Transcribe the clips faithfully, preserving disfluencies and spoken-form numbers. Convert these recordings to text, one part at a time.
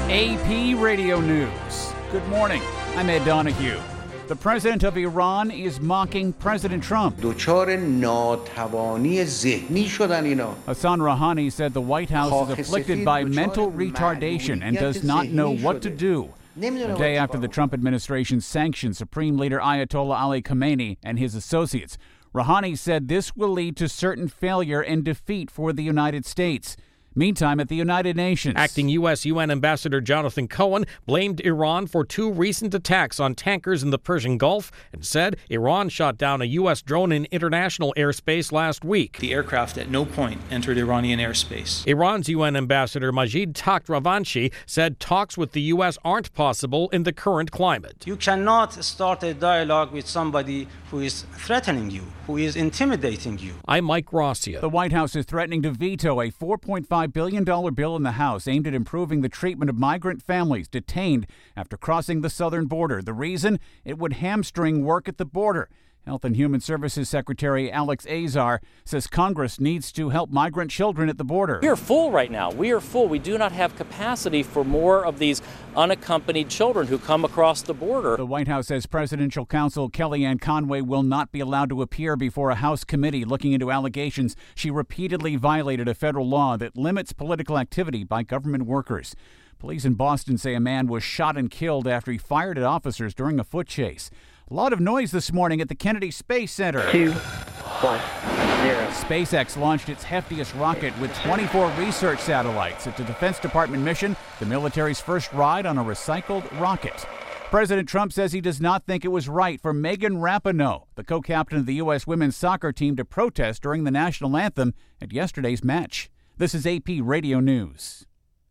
A P Radio News. Good morning. I'm Ed Donahue. The president of Iran is mocking President Trump. دوچار ناتوانی ذهنی شدن اینا. Hassan Rouhani said the White House is afflicted by mental retardation and does not know what to do. A day after the Trump administration sanctioned Supreme Leader Ayatollah Ali Khamenei and his associates, Rouhani said this will lead to certain failure and defeat for the United States. Meantime, at the United Nations, Acting U S U N Ambassador Jonathan Cohen blamed Iran for two recent attacks on tankers in the Persian Gulf and said Iran shot down a U S drone in international airspace last week. The aircraft at no point entered Iranian airspace. Iran's U N Ambassador Majid Takht Ravanchi said talks with the U S aren't possible in the current climate. You cannot start a dialogue with somebody who is threatening you, who is intimidating you. I'm Mike Rossio. The White House is threatening to veto a four point five billion dollars bill in the House aimed at improving the treatment of migrant families detained after crossing the southern border. The reason? It would hamstring work at the border. Health and Human Services Secretary Alex Azar says Congress needs to help migrant children at the border. We are full right now. We are full. We do not have capacity for more of these unaccompanied children who come across the border. The White House says presidential counsel Kellyanne Conway will not be allowed to appear before a House committee looking into allegations she repeatedly violated a federal law that limits political activity by government workers. Police in Boston say a man was shot and killed after he fired at officers during a foot chase. A lot of noise this morning at the Kennedy Space Center. Two, one, zero. SpaceX launched its heftiest rocket with twenty-four research satellites. It's a Defense Department mission, the military's first ride on a recycled rocket. President Trump says he does not think it was right for Megan Rapinoe, the co-captain of the U S women's soccer team, to protest during the national anthem at yesterday's match. This is A P Radio News.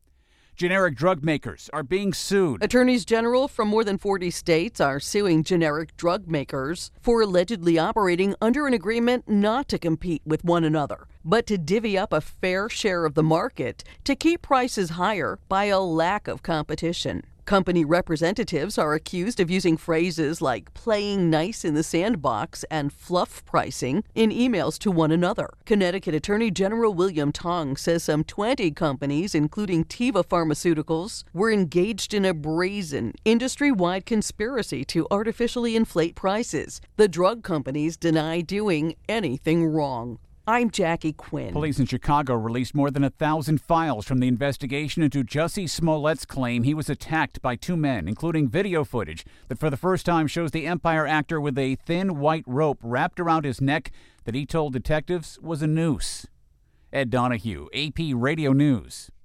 Generic drug makers are being sued. Attorneys general from more than forty states are suing generic drug makers for allegedly operating under an agreement not to compete with one another, but to divvy up a fair share of the market to keep prices higher by a lack of competition. Company representatives are accused of using phrases like playing nice in the sandbox and fluff pricing in emails to one another. Connecticut Attorney General William Tong says some twenty companies, including Teva Pharmaceuticals, were engaged in a brazen, industry-wide conspiracy to artificially inflate prices. The drug companies deny doing anything wrong. I'm Jackie Quinn. Police in Chicago released more than a thousand files from the investigation into Jussie Smollett's claim he was attacked by two men, including video footage that for the first time shows the Empire actor with a thin white rope wrapped around his neck that he told detectives was a noose. Ed Donahue, A P Radio News.